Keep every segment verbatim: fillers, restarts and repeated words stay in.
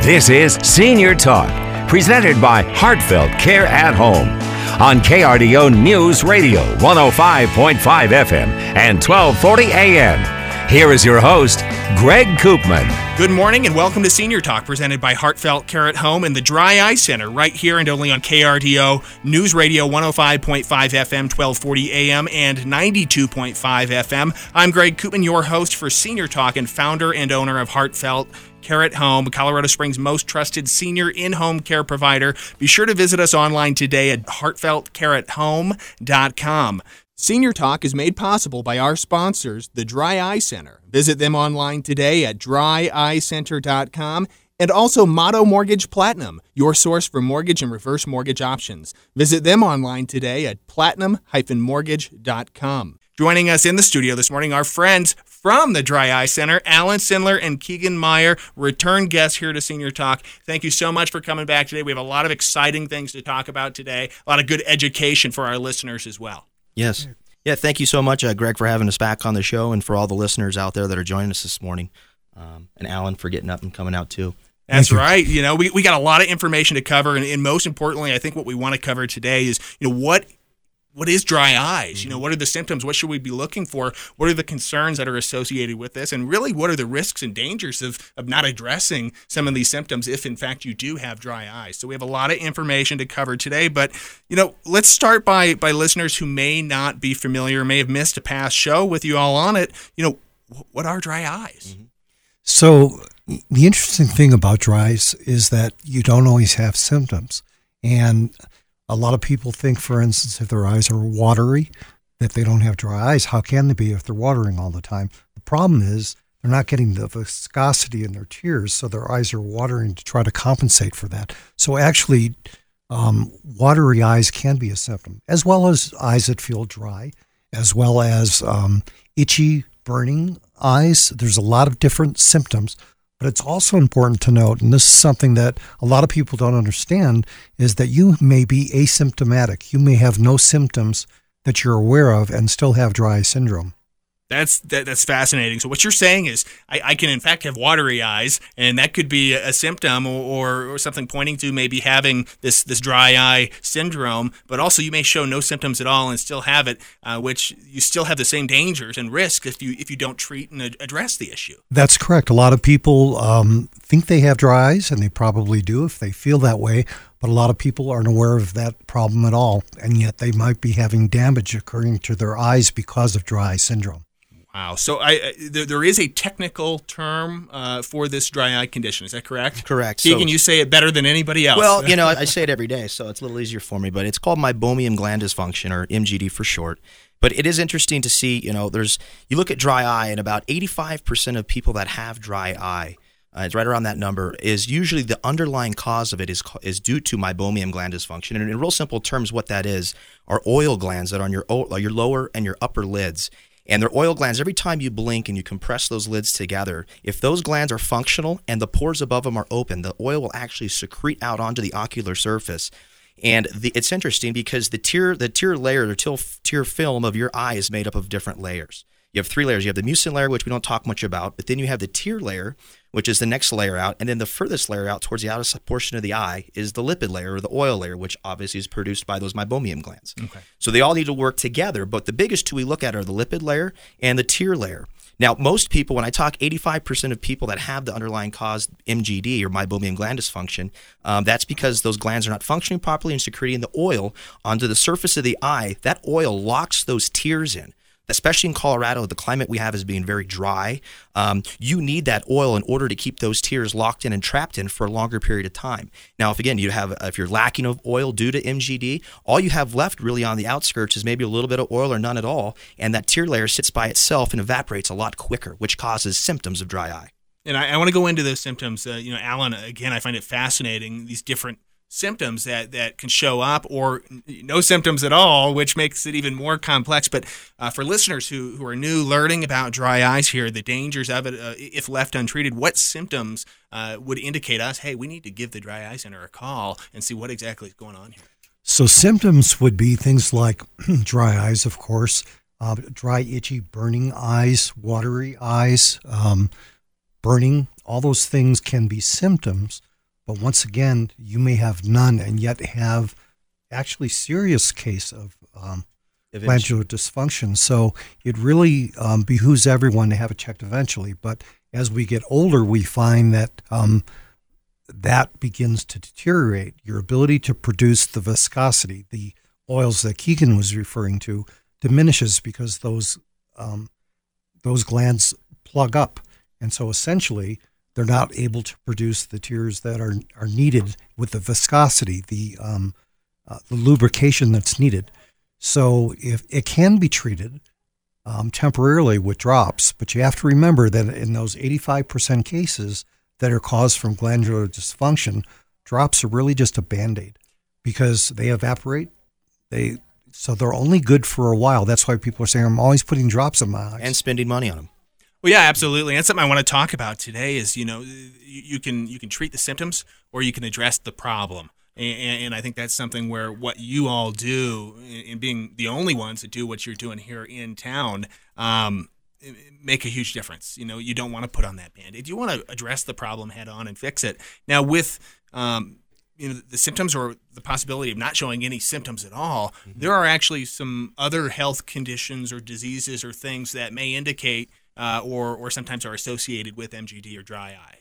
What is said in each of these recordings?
This is Senior Talk, presented by Heartfelt Care at Home on K R D O News Radio, one oh five point five F M and twelve forty A M. Here is your host, Greg Koopman. Good morning and welcome to Senior Talk, presented by Heartfelt Care at Home and the Dry Eye Center, right here and only on K R D O News Radio, one oh five point five F M, twelve forty A M and ninety-two point five F M. I'm Greg Koopman, your host for Senior Talk and founder and owner of Heartfelt Care at Home, Colorado Springs' most trusted senior in-home care provider. Be sure to visit us online today at heartfelt care at home dot com. Senior Talk is made possible by our sponsors, the Dry Eye Center. Visit them online today at dry eye center dot com. And also Motto Mortgage Platinum, your source for mortgage and reverse mortgage options. Visit them online today at platinum dash mortgage dot com. Joining us in the studio this morning, our friends from the Dry Eye Center, Alan Sindler and Keegan Meyer, return guests here to Senior Talk. Thank you so much for coming back today. We have a lot of exciting things to talk about today, a lot of good education for our listeners as well. Yes. Yeah, thank you so much, uh, Greg, for having us back on the show, and for all the listeners out there that are joining us this morning, um, and Alan for getting up and coming out too. That's right. You know, we, we got a lot of information to cover, and, and most importantly, I think what we want to cover today is, you know, what What is dry eyes? You know, what are the symptoms? What should we be looking for? What are the concerns that are associated with this? And really, what are the risks and dangers of, of not addressing some of these symptoms if, in fact, you do have dry eyes? So we have a lot of information to cover today. But, you know, let's start by, by listeners who may not be familiar, may have missed a past show with you all on it. You know, what are dry eyes? Mm-hmm. So the interesting thing about dry eyes is that you don't always have symptoms. And a lot of people think, for instance, if their eyes are watery, that they don't have dry eyes. How can they be if they're watering all the time? The problem is they're not getting the viscosity in their tears, so their eyes are watering to try to compensate for that. So actually, um, watery eyes can be a symptom, as well as eyes that feel dry, as well as um, itchy, burning eyes. There's a lot of different symptoms. But it's also important to note, and this is something that a lot of people don't understand, is that you may be asymptomatic. You may have no symptoms that you're aware of and still have dry eye syndrome. That's that, that's fascinating. So what you're saying is I, I can, in fact, have watery eyes, and that could be a, a symptom or, or, or something pointing to maybe having this, this dry eye syndrome, but also you may show no symptoms at all and still have it, uh, which you still have the same dangers and risks if you if you don't treat and ad- address the issue. That's correct. A lot of people um, think they have dry eyes, and they probably do if they feel that way, but a lot of people aren't aware of that problem at all, and yet they might be having damage occurring to their eyes because of dry eye syndrome. Wow. So I, I there, there is a technical term uh, for this dry eye condition. Is that correct? Correct. Keegan, so, you say it better than anybody else. Well, you know, I say it every day, so it's a little easier for me, but it's called meibomian gland dysfunction, or M G D for short. But it is interesting to see, you know, there's you look at dry eye, and about eighty-five percent of people that have dry eye, uh, it's right around that number, is usually the underlying cause of it is is due to meibomian gland dysfunction. And in real simple terms, what that is are oil glands that are on your your lower and your upper lids. And they're oil glands. Every time you blink and you compress those lids together, if those glands are functional and the pores above them are open, the oil will actually secrete out onto the ocular surface. And the, it's interesting because the tear, the tear layer, the tear, tear film of your eye is made up of different layers. You have three layers. You have the mucin layer, which we don't talk much about, but then you have the tear layer, which is the next layer out, and then the furthest layer out towards the outer portion of the eye is the lipid layer, or the oil layer, which obviously is produced by those meibomian glands. Okay. So they all need to work together, but the biggest two we look at are the lipid layer and the tear layer. Now, most people, when I talk eighty-five percent of people that have the underlying cause M G D, or meibomian gland dysfunction, um, that's because those glands are not functioning properly and secreting the oil onto the surface of the eye. That oil locks those tears in. Especially in Colorado, the climate we have is being very dry. Um, you need that oil in order to keep those tears locked in and trapped in for a longer period of time. Now, if again you have, if you're lacking of oil due to M G D, all you have left really on the outskirts is maybe a little bit of oil or none at all, and that tear layer sits by itself and evaporates a lot quicker, which causes symptoms of dry eye. And I, I want to go into those symptoms. Uh, you know, Alan, again, I find it fascinating, these different symptoms that, that can show up, or no symptoms at all, which makes it even more complex. But uh, for listeners who, who are new, learning about dry eyes here, the dangers of it, uh, if left untreated, what symptoms uh, would indicate us, hey, we need to give the Dry Eye Center a call and see what exactly is going on here? So symptoms would be things like dry eyes, of course, uh, dry, itchy, burning eyes, watery eyes, um, burning. All those things can be symptoms But once again, you may have none and yet have actually serious case of um, glandular dysfunction. So it really um, behooves everyone to have it checked eventually. But as we get older, we find that um, that begins to deteriorate. Your ability to produce the viscosity, the oils that Keegan was referring to, diminishes because those um, those glands plug up. And so essentially, they're not able to produce the tears that are, are needed with the viscosity, the um, uh, the lubrication that's needed. So if it can be treated um, temporarily with drops, but you have to remember that in those eighty-five percent cases that are caused from glandular dysfunction, drops are really just a Band-Aid because they evaporate. They so they're only good for a while. That's why people are saying, I'm always putting drops in my eyes. And spending money on them. Well, yeah, absolutely. And something I want to talk about today is, you know, you, you can you can treat the symptoms or you can address the problem. And, and I think that's something where what you all do, in being the only ones that do what you're doing here in town, um, make a huge difference. You know, you don't want to put on that Band-Aid. You want to address the problem head on and fix it. Now, with um, you know, the symptoms or the possibility of not showing any symptoms at all, mm-hmm. there are actually some other health conditions or diseases or things that may indicate uh, or or sometimes are associated with M G D or dry eye.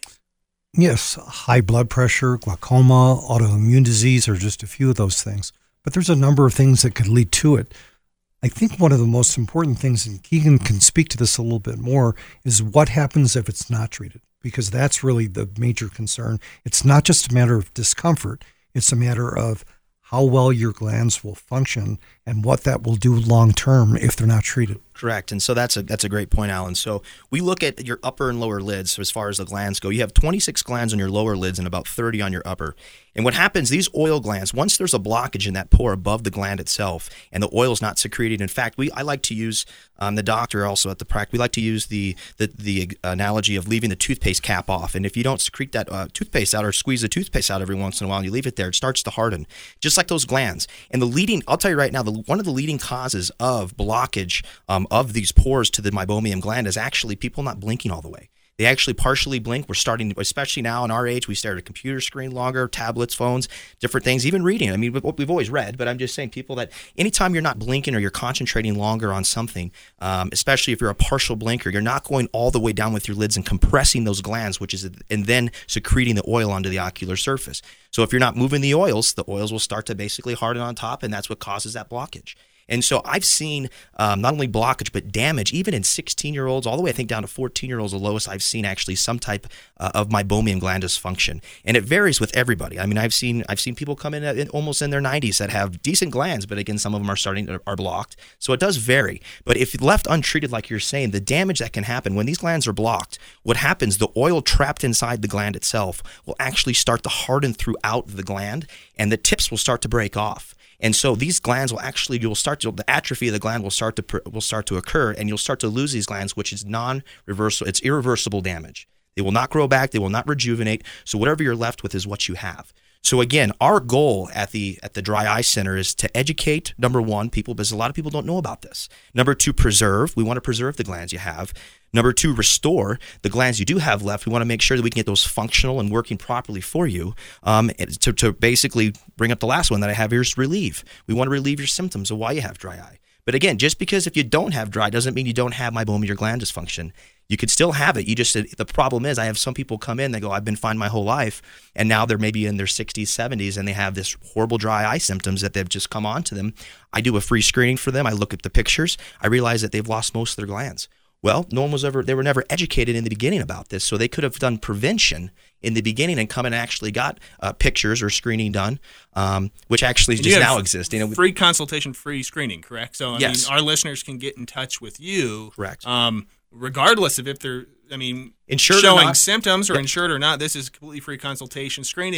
Yes, high blood pressure, glaucoma, autoimmune disease are just a few of those things. But there's a number of things that could lead to it. I think one of the most important things, and Keegan can speak to this a little bit more, is what happens if it's not treated, because that's really the major concern. It's not just a matter of discomfort. It's a matter of how well your glands will function and what that will do long term if they're not treated. Correct. And so that's a that's a great point, Alan. So we look at your upper and lower lids. So as far as the glands go, you have twenty-six glands on your lower lids and about thirty on your upper. And what happens, these oil glands, once there's a blockage in that pore above the gland itself and the oil's not secreted, in fact, we I like to use, um, the doctor also at the practice, we like to use the, the, the analogy of leaving the toothpaste cap off. And if you don't secrete that uh, toothpaste out or squeeze the toothpaste out every once in a while and you leave it there, it starts to harden, just like those glands. And the leading, I'll tell you right now, the, one of the leading causes of blockage um, of these pores to the meibomian gland is actually people not blinking all the way. They actually partially blink. We're starting to, especially now in our age, we stare at a computer screen longer, tablets, phones, different things, even reading. I mean, we've always read, but I'm just saying people that anytime you're not blinking or you're concentrating longer on something, um, especially if you're a partial blinker, you're not going all the way down with your lids and compressing those glands, which is, and then secreting the oil onto the ocular surface. So if you're not moving the oils, the oils will start to basically harden on top, and that's what causes that blockage. And so I've seen um, not only blockage, but damage, even in sixteen-year-olds, all the way, I think, down to fourteen-year-olds, the lowest I've seen actually some type uh, of meibomian gland dysfunction. And it varies with everybody. I mean, I've seen I've seen people come in, at, in almost in their nineties that have decent glands, but again, some of them are starting to, are blocked. So it does vary. But if left untreated, like you're saying, the damage that can happen when these glands are blocked, what happens, the oil trapped inside the gland itself will actually start to harden throughout the gland, and the tips will start to break off. And so these glands will actually, you'll start to, the atrophy of the gland will start to will start to occur, and you'll start to lose these glands, which is non-reversible. It's irreversible damage. They will not grow back. They will not rejuvenate. So whatever you're left with is what you have. So again, our goal at the at the Dry Eye Center is to educate, number one, people, because a lot of people don't know about this. Number two, preserve. We want to preserve the glands you have. Number two, restore the glands you do have left. We want to make sure that we can get those functional and working properly for you. Um, to, to basically bring up the last one that I have here is relieve. We want to relieve your symptoms of why you have dry eye. But again, just because if you don't have dry doesn't mean you don't have meibomian gland dysfunction. You could still have it. You just, the problem is I have some people come in, they go, I've been fine my whole life, and now they're maybe in their sixties, seventies, and they have this horrible dry eye symptoms that they've just come on to them. I do a free screening for them. I look at the pictures. I realize that they've lost most of their glands. Well, no one was ever, they were never educated in the beginning about this, so they could have done prevention in the beginning and come and actually got uh, pictures or screening done, um, which actually just now exists. You know, free consultation, free screening, correct? So, I yes. mean, our listeners can get in touch with you. Correct. Um, regardless of if they're, I mean, insured showing or not. symptoms or Yep. insured or not, this is completely free consultation screening.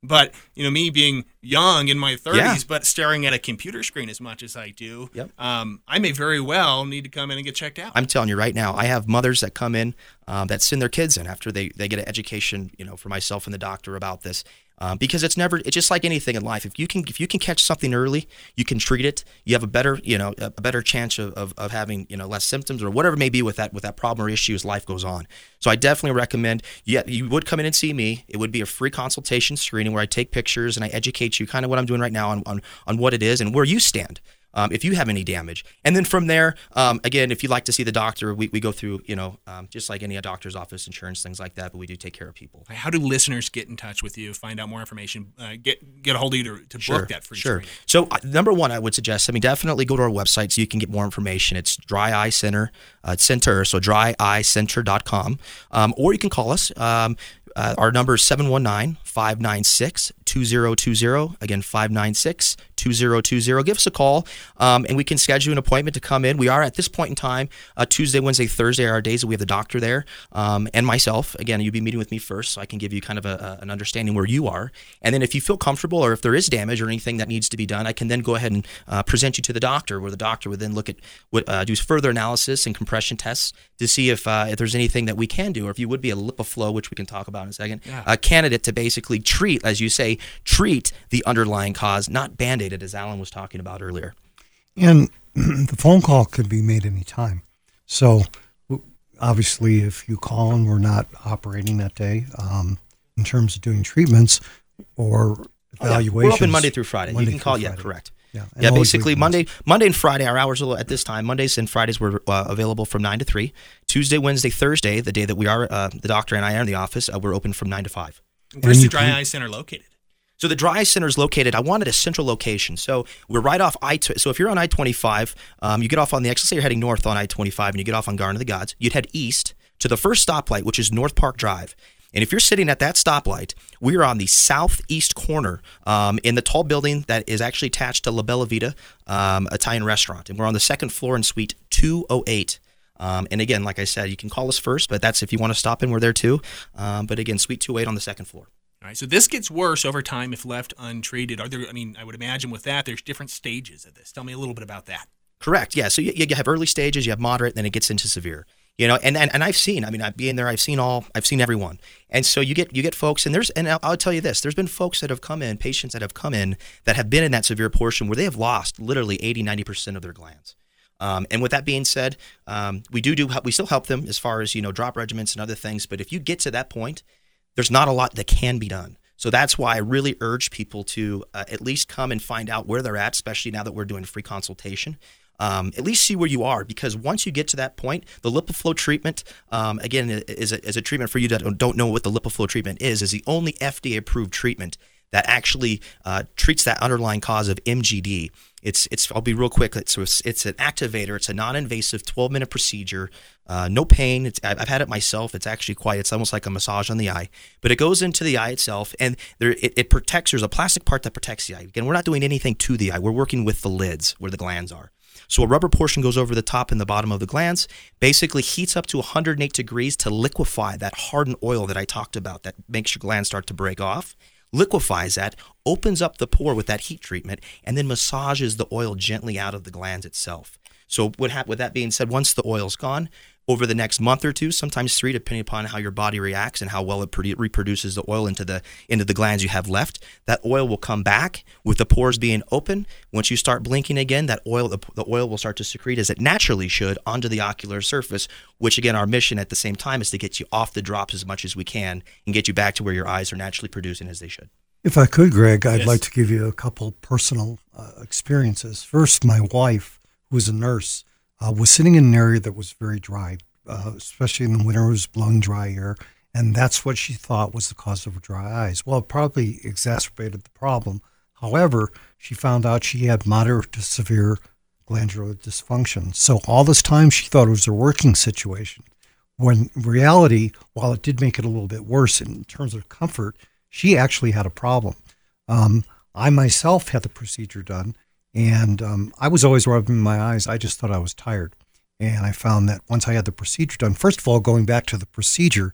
But, you know, me being young in my thirties, Yeah. but staring at a computer screen as much as I do, Yep. um, I may very well need to come in and get checked out. I'm telling you right now, I have mothers that come in um, that send their kids in after they, they get an education, you know, for myself and the doctor about this. Um, because it's never, it's just like anything in life. If you can, if you can catch something early, you can treat it. You have a better, you know, a better chance of, of, of having, you know, less symptoms or whatever it may be with that, with that problem or issue as life goes on. So I definitely recommend, yeah, you would come in and see me. It would be a free consultation screening where I take pictures and I educate you kind of what I'm doing right now on, on, on what it is and where you stand. Um, if you have any damage. And then from there, um, again, if you'd like to see the doctor, we, we go through, you know, um, just like any doctor's office, insurance, things like that, but we do take care of people. How do listeners get in touch with you, find out more information, uh, get get a hold of you to, to Sure, book that free sure. screening? So uh, number one, I would suggest, I mean, definitely go to our website so you can get more information. It's Dry Eye Center, uh, Center, so dry eye center dot com. Um, or you can call us. Um, uh, our number is seven one nine, five nine six, two zero two zero. Again, five nine six, two zero two zero. Give us a call, um, and we can schedule an appointment to come in. We are, at this point in time, uh, Tuesday, Wednesday, Thursday are our days that we have the doctor there, um, and myself. Again, you'll be meeting with me first, so I can give you kind of a, a, an understanding where you are. And then if you feel comfortable or if there is damage or anything that needs to be done, I can then go ahead and uh, present you to the doctor, where the doctor would then look at, would uh, do further analysis and compression tests to see if uh, if there's anything that we can do, or if you would be a LipiFlow, which we can talk about in a second, Yeah. a candidate to basically treat, as you say, treat the underlying cause, not Band-Aid it, as Alan was talking about earlier. And the phone call could be made anytime. So w- obviously, if you call and we're not operating that day, um, in terms of doing treatments or evaluations. Oh, yeah. We're open Monday through Friday. Monday you can call, through yeah, Friday. correct. Yeah, and Yeah, always basically weekends. Monday, Monday and Friday, our hours are at this time. Mondays and Fridays we're uh, available from nine to three. Tuesday, Wednesday, Thursday, the day that we are, uh, the doctor and I are in the office, uh, we're open from nine to five. Where's the you Dry can- Eye Center located? So the Dry Eye Center is located, I wanted a central location. So we're right off I twenty. So if you're on I twenty-five, um, you get off on the exit, say you're heading north on I twenty-five and you get off on Garden of the Gods, you'd head east to the first stoplight, which is North Park Drive. And if you're sitting at that stoplight, we are on the southeast corner um, in the tall building that is actually attached to La Bella Vita um, Italian restaurant. And we're on the second floor in suite two oh eight. Um, and again, like I said, you can call us first, but that's if you want to stop in, we're there too. Um, but again, suite two oh eight on the second floor. All right, so this gets worse over time if left untreated. Are there? I mean, I would imagine with that, there's different stages of this. Tell me a little bit about that. Correct. Yeah. So you, you have early stages, you have moderate, then it gets into severe. You know, and, and and I've seen. I mean, I've been there. I've seen all. I've seen everyone. And so you get you get folks, and there's and I'll, I'll tell you this: there's been folks that have come in, patients that have come in that have been in that severe portion where they have lost literally eighty, ninety percent of their glands. Um, and with that being said, um, we do do we still help them as far as, you know, drop regimens and other things. But if you get to that point, there's not a lot that can be done. So that's why I really urge people to uh, at least come and find out where they're at, especially now that we're doing free consultation. Um, at least see where you are, because once you get to that point, the LipiFlow treatment, um, again, is a, is a treatment for you that don't know what the LipiFlow treatment is, is the only F D A-approved treatment that actually uh, treats that underlying cause of M G D. It's it's. I'll be real quick. It's it's an activator. It's a non-invasive twelve-minute procedure. Uh, no pain. It's, I've had it myself. It's actually quite. It's almost like a massage on the eye. But it goes into the eye itself, and there it, it protects. There's a plastic part that protects the eye. Again, we're not doing anything to the eye. We're working with the lids where the glands are. So a rubber portion goes over the top and the bottom of the glands, basically heats up to one hundred eight degrees to liquefy that hardened oil that I talked about that makes your glands start to break off. Liquefies that, opens up the pore with that heat treatment, and then massages the oil gently out of the glands itself. So what hap- with that being said, once the oil's gone, over the next month or two, sometimes three, depending upon how your body reacts and how well it produ- reproduces the oil into the into the glands you have left, that oil will come back with the pores being open. Once you start blinking again, that oil the, the oil will start to secrete as it naturally should onto the ocular surface, which again, our mission at the same time is to get you off the drops as much as we can and get you back to where your eyes are naturally producing as they should. If I could, Greg, I'd Yes. like to give you a couple personal uh, experiences. First, my wife, who was a nurse, uh, was sitting in an area that was very dry, uh, especially in the winter. It was blowing dry air, and that's what she thought was the cause of her dry eyes. Well, it probably exacerbated the problem. However, she found out she had moderate to severe glandular dysfunction. So all this time, she thought it was a working situation. When in reality, while it did make it a little bit worse in terms of comfort, she actually had a problem. Um, I myself had the procedure done, and um, I was always rubbing my eyes. I just thought I was tired. And I found that once I had the procedure done, first of all, going back to the procedure,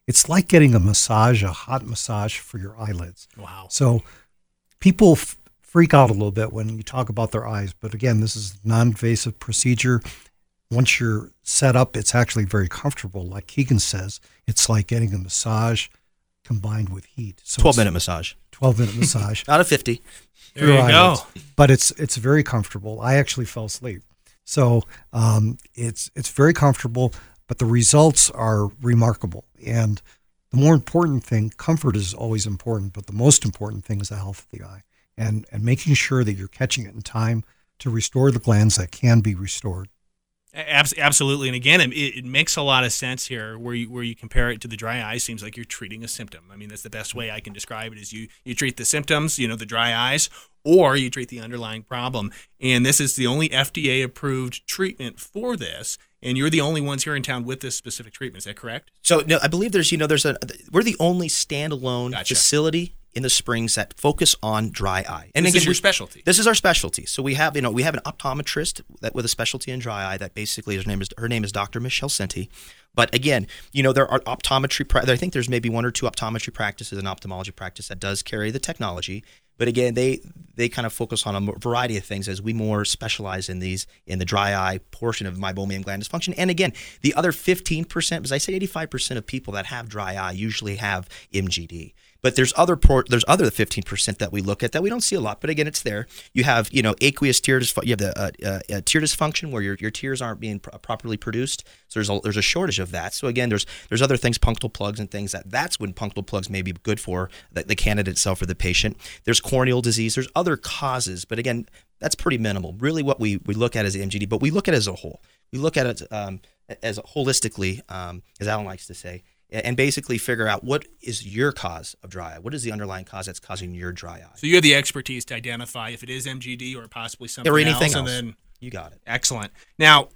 It's like getting a massage, a hot massage for your eyelids. Wow. So people f- freak out a little bit when you talk about their eyes. But again, this is a non-invasive procedure. Once you're set up, it's actually very comfortable. Like Keegan says, it's like getting a massage combined with heat. So twelve-minute massage. twelve-minute massage. Out of fifty. There you go. But it's it's very comfortable. I actually fell asleep. So um, it's it's very comfortable, but the results are remarkable. And the more important thing, comfort is always important, but the most important thing is the health of the eye and, and making sure that you're catching it in time to restore the glands that can be restored. Absolutely, and again, it, it makes a lot of sense here where you where you compare it to the dry eye. Seems like you're treating a symptom. I mean, that's the best way I can describe it. Is you you treat the symptoms, you know, the dry eyes, or you treat the underlying problem. And this is the only F D A approved treatment for this. And you're the only ones here in town with this specific treatment. Is that correct? So no, I believe there's you know there's a we're the only standalone Gotcha. facility in the Springs that focus on dry eye. And this again, is your we- specialty. This is our specialty. So we have, you know, we have an optometrist that with a specialty in dry eye. That basically her name is her name is Doctor Michelle Senti. But again, you know, there are optometry. I think there's maybe one or two optometry practices and ophthalmology practice that does carry the technology. But again, they they kind of focus on a variety of things as we more specialize in these in the dry eye portion of meibomian gland dysfunction. And again, the other fifteen percent, as I say, eighty-five percent of people that have dry eye usually have M G D. But there's other por- there's other fifteen percent that we look at that we don't see a lot. But again, it's there. You have you know aqueous tear dysfunction. You have the uh, uh, uh, tear dysfunction where your, your tears aren't being pr- properly produced. So there's a there's a shortage of that. So again, there's there's other things, punctal plugs and things that that's when punctal plugs may be good for the, the candidate itself or the patient. There's corneal disease. There's other causes. But again, that's pretty minimal. Really, what we, we look at is the M G D, but we look at it as a whole. We look at it um, as holistically, um, as Alan likes to say. And basically figure out what is your cause of dry eye. What is the underlying cause that's causing your dry eye? So you have the expertise to identify if it is M G D or possibly something or anything else. else. And then, you got it. Excellent. Now,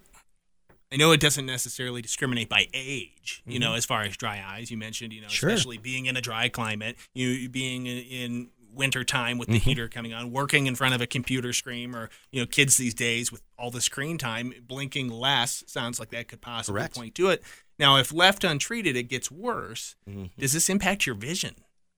I know it doesn't necessarily discriminate by age, you mm-hmm. know, as far as dry eyes. You mentioned, you know, sure. especially being in a dry climate, you being in, in winter time with the mm-hmm. heater coming on, working in front of a computer screen, or, you know, kids these days with all the screen time, blinking less sounds like that could possibly Correct. point to it. Now, if left untreated, it gets worse. Mm-hmm. Does this impact your vision?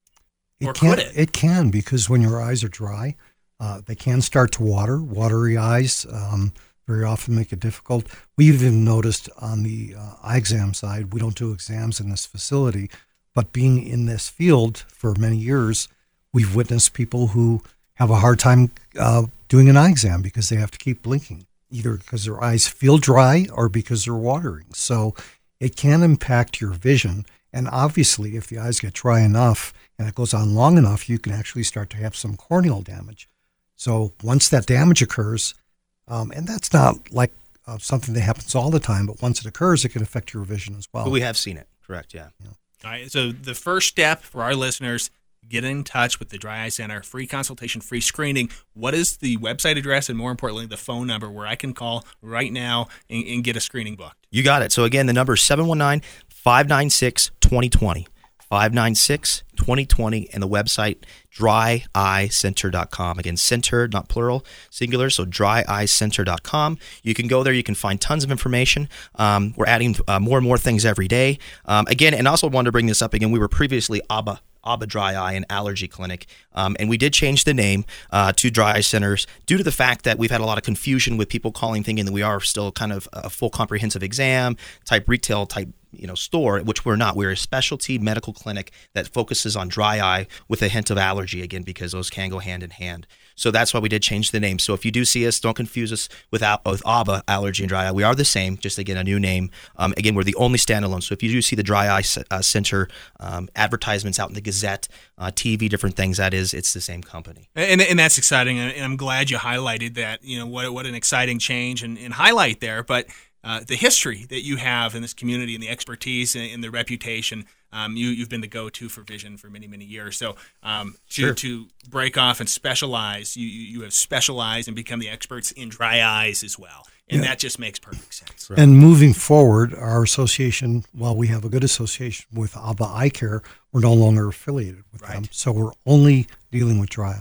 It or can, could it? It can, because when your eyes are dry, uh, they can start to water. Watery eyes um, very often make it difficult. We even noticed on the uh, eye exam side, we don't do exams in this facility, but being in this field for many years, we've witnessed people who have a hard time uh, doing an eye exam because they have to keep blinking, either because their eyes feel dry or because they're watering. So it can impact your vision. And obviously, if the eyes get dry enough and it goes on long enough, you can actually start to have some corneal damage. So once that damage occurs, um, and that's not like uh, something that happens all the time, but once it occurs, it can affect your vision as well. But we have seen it, correct, yeah. yeah. All right, so the first step for our listeners, get in touch with the Dry Eye Center, free consultation, free screening. What is the website address and, more importantly, the phone number where I can call right now and, and get a screening booked? You got it. So, again, the number is seven one nine, five nine six, two zero two zero. five nine six, two zero two zero, and the website, dry eye center dot com. Again, center, not plural, singular, so dry eye center dot com. You can go there. You can find tons of information. Um, we're adding uh, more and more things every day. Um, again, and also wanted to bring this up again, we were previously A B A. A B A Dry Eye and Allergy Clinic, um, and we did change the name uh, to Dry Eye Centers due to the fact that we've had a lot of confusion with people calling, thinking that we are still kind of a full comprehensive exam type retail type you know store, which we're not. We're a specialty medical clinic that focuses on dry eye with a hint of allergy, again, because those can go hand in hand. So that's why we did change the name. So if you do see us, don't confuse us with, with A B A, allergy and dry eye. We are the same, just again, a new name. Um, again, we're the only standalone. So if you do see the Dry Eye uh, Center um, advertisements out in the Gazette, uh, T V, different things, that is, it's the same company. And, and that's exciting. And I'm glad you highlighted that, you know, what, what an exciting change and, and highlight there. But Uh, the history that you have in this community and the expertise and, and the reputation, um, you, you've been the go-to for vision for many, many years. So um, to, sure. to break off and specialize, you, you have specialized and become the experts in dry eyes as well. And yeah. that just makes perfect sense. Right. And moving forward, our association, while we have a good association with A B A Eye Care, we're no longer affiliated with right. them. So we're only dealing with dry eyes.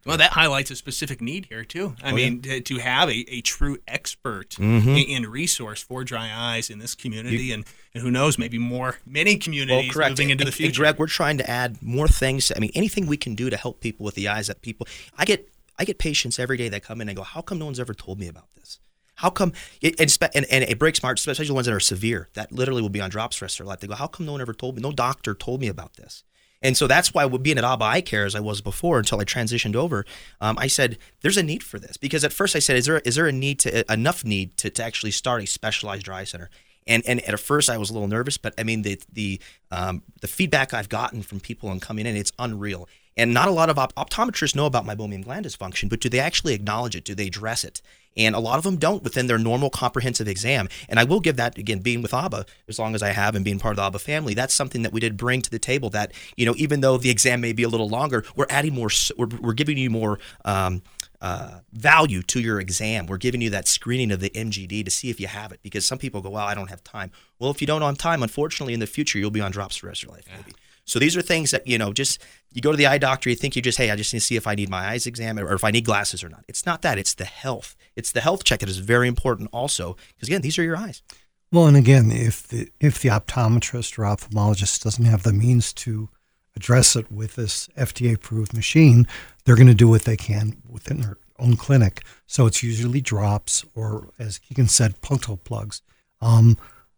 Well, that highlights a specific need here, too. I oh, mean, yeah. to, to have a, a true expert mm-hmm. in, in resource for dry eyes in this community, you, and, and who knows, maybe more, many communities well, correct. moving into and, the future. And Greg, we're trying to add more things. I mean, anything we can do to help people with the eyes that people, I get I get patients every day that come in and go, how come no one's ever told me about this? How come, it, and, and, and it breaks my heart, especially the ones that are severe, that literally will be on drops for the rest of their life. They go, how come no one ever told me? No doctor told me about this. And so that's why being at Abba Eye Care as I was before until I transitioned over, um, I said, there's a need for this. Because at first I said, is there is there a need to enough need to, to actually start a specialized dry eye center? And and at first I was a little nervous, but I mean the the um, the feedback I've gotten from people and coming in, it's unreal. And not a lot of op- optometrists know about meibomian gland dysfunction, but do they actually acknowledge it? Do they address it? And a lot of them don't within their normal comprehensive exam. And I will give that, again, being with Abba, as long as I have and being part of the Abba family, that's something that we did bring to the table that, you know, even though the exam may be a little longer, we're adding more, we're, we're giving you more um, uh, value to your exam. We're giving you that screening of the M G D to see if you have it. Because some people go, well, I don't have time. Well, if you don't have time, unfortunately, in the future, you'll be on drops for the rest of your life, maybe. Yeah. So these are things that, you know, just you go to the eye doctor, you think you just, hey, I just need to see if I need my eyes examined or if I need glasses or not. It's not that. It's the health. It's the health check that is very important also because, again, these are your eyes. Well, and again, if the, if the optometrist or ophthalmologist doesn't have the means to address it with this F D A-approved machine, they're going to do what they can within their own clinic. So it's usually drops or, as Keegan said, punctal plugs, um,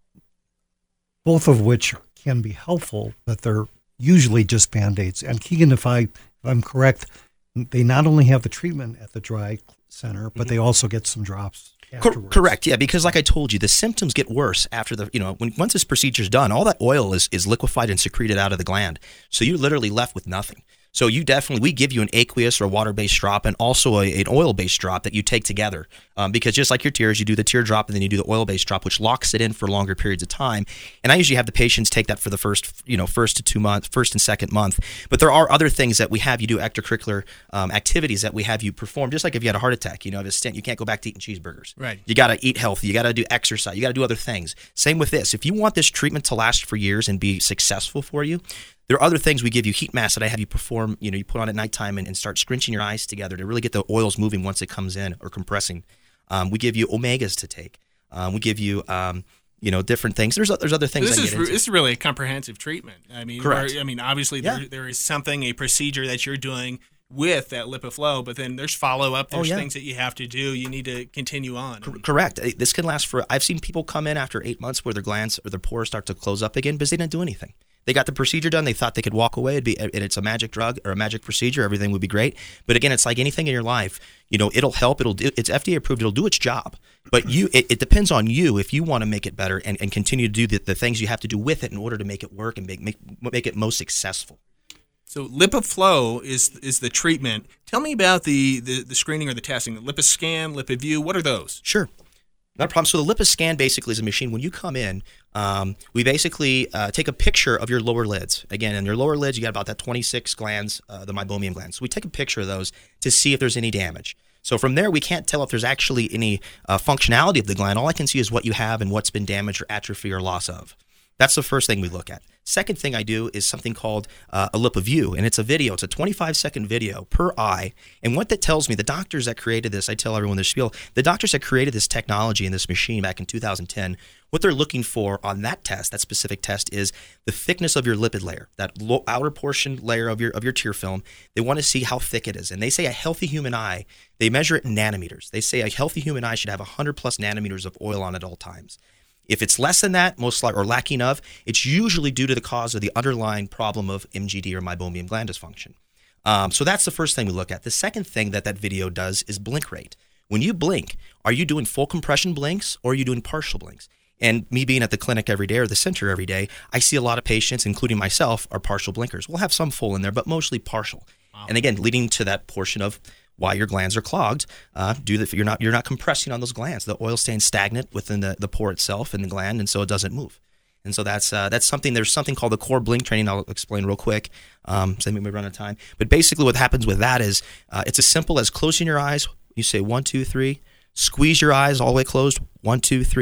both of which can be helpful, but they're usually just Band-Aids. And Keegan, if, I, if I'm correct, they not only have the treatment at the dry center, but mm-hmm. they also get some drops afterwards. Correct, yeah, because like I told you, the symptoms get worse after the, you know, when once this procedure's done, all that oil is, is liquefied and secreted out of the gland. So you're literally left with nothing. So you definitely, we give you an aqueous or water-based drop and also a, an oil-based drop that you take together. Um, because just like your tears, you do the tear drop and then you do the oil-based drop, which locks it in for longer periods of time. And I usually have the patients take that for the first, you know, first to two months, first and second month. But there are other things that we have you do, extracurricular um, activities that we have you perform. Just like if you had a heart attack, you know, have a stent, you can't go back to eating cheeseburgers. Right. You got to eat healthy. You got to do exercise. You got to do other things. Same with this. If you want this treatment to last for years and be successful for you, there are other things. We give you heat masks that I have you perform, you know, you put on at nighttime and, and start scrunching your eyes together to really get the oils moving once it comes in or compressing. Um, we give you omegas to take. Um, we give you, um, you know, different things. There's there's other things. This I is get into. this is really a comprehensive treatment. I mean, correct. Or, I mean, obviously yeah. there there is something, a procedure that you're doing with that LipiFlow, but then there's follow up. There's oh, yeah. things that you have to do. You need to continue on. C- correct. This can last for. I've seen people come in after eight months where their glands or their pores start to close up again because they didn't do anything. They got the procedure done. They thought they could walk away. It'd be, and it's a magic drug or a magic procedure. Everything would be great. But again, it's like anything in your life. You know, it'll help. It'll. It's F D A approved. It'll do its job. But you, it, it depends on you if you want to make it better and, and continue to do the, the things you have to do with it in order to make it work and make make make it most successful. So LipiFlow is is the treatment. Tell me about the, the, the screening or the testing. The LipiScan, LipiView. What are those? Sure. Not a problem. So the LipiScan basically is a machine. When you come in, um, we basically uh, take a picture of your lower lids. Again, in your lower lids, you got about that twenty-six glands, uh, the meibomian glands. So we take a picture of those to see if there's any damage. So from there, we can't tell if there's actually any uh, functionality of the gland. All I can see is what you have and what's been damaged or atrophy or loss of. That's the first thing we look at. Second thing I do is something called uh, a LipiView, and it's a video. It's a twenty-five second video per eye. And what that tells me, the doctors that created this, I tell everyone this spiel, the doctors that created this technology and this machine back in two thousand ten, what they're looking for on that test, that specific test, is the thickness of your lipid layer, that low, outer portion layer of your of your tear film. They want to see how thick it is. And they say a healthy human eye, they measure it in nanometers. They say a healthy human eye should have one hundred plus nanometers of oil on at all times. If it's less than that, most like, or lacking of, it's usually due to the cause of the underlying problem of M G D or meibomian gland dysfunction. Um, so that's the first thing we look at. The second thing that that video does is blink rate. When you blink, are you doing full compression blinks or are you doing partial blinks? And me being at the clinic every day or the center every day, I see a lot of patients, including myself, are partial blinkers. We'll have some full in there, but mostly partial. Wow. And again, leading to that portion of why your glands are clogged. Uh, do that. You're not you're not compressing on those glands. The oil staying stagnant within the, the pore itself and the gland, and so it doesn't move. And so that's uh, that's something. There's something called the core blink training. I'll explain real quick. Um, so we may run out of time. But basically, what happens with that is uh, it's as simple as closing your eyes. You say one, two, three. Squeeze your eyes all the way closed. One, two, three.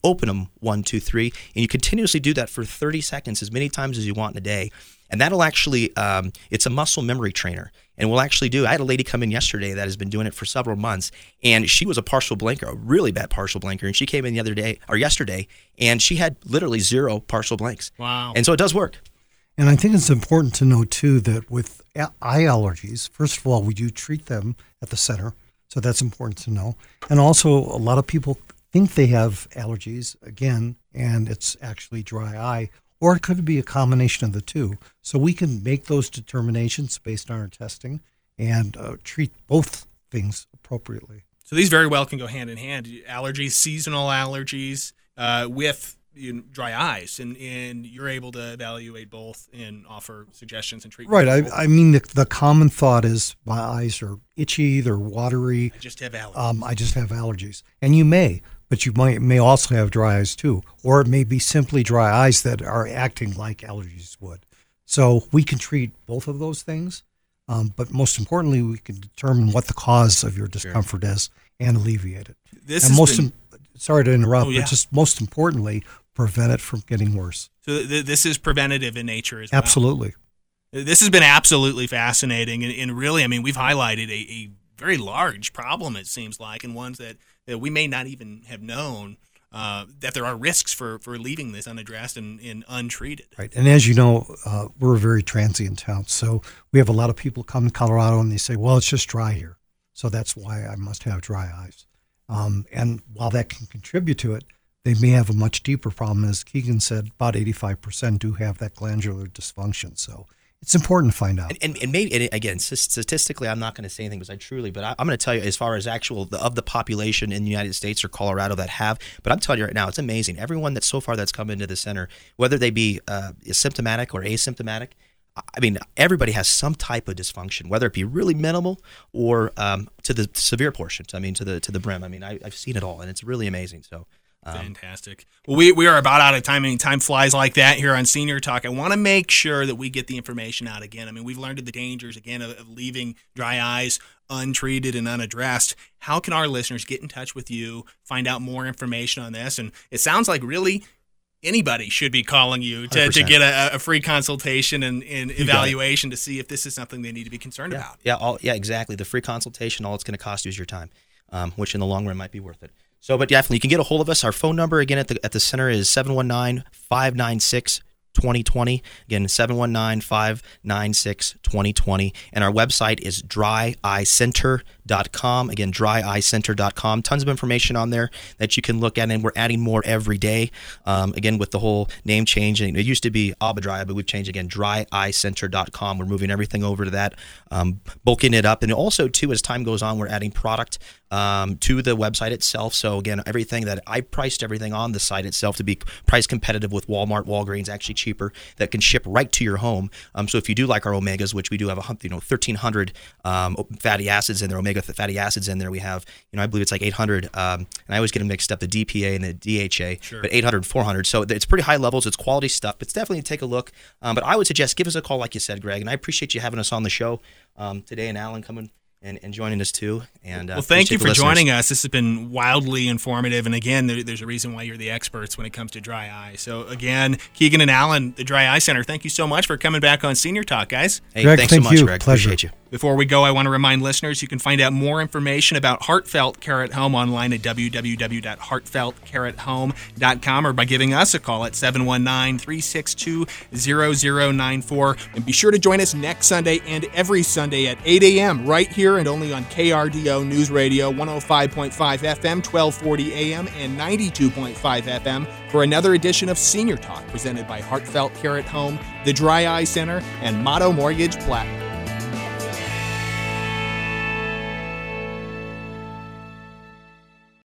open them one, two, three, and you continuously do that for thirty seconds, as many times as you want in a day. And that'll actually, um, it's a muscle memory trainer. And we'll actually do, I had a lady come in yesterday that has been doing it for several months, and she was a partial blinker, a really bad partial blinker. And she came in the other day, or yesterday, and she had literally zero partial blinks. Wow. And so it does work. And I think it's important to know, too, that with eye allergies, first of all, we do treat them at the center. So that's important to know. And also, a lot of people think they have allergies, again, and it's actually dry eye. Or it could be a combination of the two. So we can make those determinations based on our testing and uh, treat both things appropriately. So these very well can go hand in hand. Allergies, seasonal allergies uh, with you know, dry eyes, and, and you're able to evaluate both and offer suggestions and treatment. Right. I, I mean, the, the common thought is my eyes are itchy, they're watery. I just have allergies. Um, I just have allergies. And you may. But you might may also have dry eyes too, or it may be simply dry eyes that are acting like allergies would. So we can treat both of those things, um, but most importantly, we can determine what the cause of your discomfort is and alleviate it. This and has most, been, im- sorry to interrupt, oh, yeah. but just most importantly, prevent it from getting worse. So th- this is preventative in nature as well. Absolutely. This has been absolutely fascinating, and, and really, I mean, we've highlighted a, a very large problem, it seems like, and ones that, that we may not even have known uh, that there are risks for, for leaving this unaddressed and, and untreated. Right. And as you know, uh, we're a very transient town. So we have a lot of people come to Colorado and they say, well, it's just dry here. So that's why I must have dry eyes. Um, and while that can contribute to it, they may have a much deeper problem. As Keegan said, about eighty-five percent do have that glandular dysfunction. So it's important to find out. And, and, and maybe, and again, statistically, I'm not going to say anything because I truly, but I, I'm going to tell you as far as actual, the, of the population in the United States or Colorado that have, but I'm telling you right now, it's amazing. Everyone that so far that's come into the center, whether they be uh, symptomatic or asymptomatic, I mean, everybody has some type of dysfunction, whether it be really minimal or um, to the severe portions. I mean, to the to the brim. I mean, I, I've seen it all, and it's really amazing. So. Um, Fantastic. Well, we, we are about out of time. I mean, time flies like that here on Senior Talk. I want to make sure that we get the information out again. I mean, we've learned of the dangers, again, of, of leaving dry eyes untreated and unaddressed. How can our listeners get in touch with you, find out more information on this? And it sounds like really anybody should be calling you to, to get a, a free consultation and, and evaluation to see if this is something they need to be concerned yeah, about. Yeah, all, yeah, exactly. The free consultation, all it's going to cost you is your time, um, which in the long run might be worth it. So, but definitely, you can get a hold of us. Our phone number, again, at the at the center is seven one nine, five nine six, two zero two zero. Again, seven one nine, five nine six, two zero two zero. And our website is dry eye center dot com. Again, dry eye center dot com. Tons of information on there that you can look at, and we're adding more every day. Um, again, with the whole name change, and it used to be Abadry, but we've changed again, dry eye center dot com. We're moving everything over to that, um, bulking it up. And also, too, as time goes on, we're adding product um, to the website itself. So, again, everything that I priced everything on the site itself to be price competitive with Walmart, Walgreens, actually cheaper, that can ship right to your home. Um, so if you do like our omegas, which we do have a you know thirteen hundred um, fatty acids in there, omega fatty acids in there. We have, you know, I believe it's like eight hundred, um, and I always get them mixed up, the D P A and the D H A, sure. But eight hundred, four hundred. So it's pretty high levels. It's quality stuff. It's definitely take a look. Um, but I would suggest give us a call, like you said, Greg, and I appreciate you having us on the show um, today, and Alan coming and, and joining us too. And uh, well, thank you for listeners. joining us. This has been wildly informative, and again, there, there's a reason why you're the experts when it comes to dry eye. So again, Keegan and Alan, the Dry Eye Center, thank you so much for coming back on Senior Talk, guys. Hey, Greg, thanks thank so much, you. Greg. Pleasure. Appreciate you. Before we go, I want to remind listeners you can find out more information about Heartfelt Care at Home online at w w w dot heartfelt care at home dot com or by giving us a call at seven one nine, three six two, zero zero nine four. And be sure to join us next Sunday and every Sunday at eight a.m. right here and only on K R D O News Radio one oh five point five F M, twelve forty A M and ninety-two point five F M for another edition of Senior Talk presented by Heartfelt Care at Home, the Dry Eye Center, and Motto Mortgage Platinum.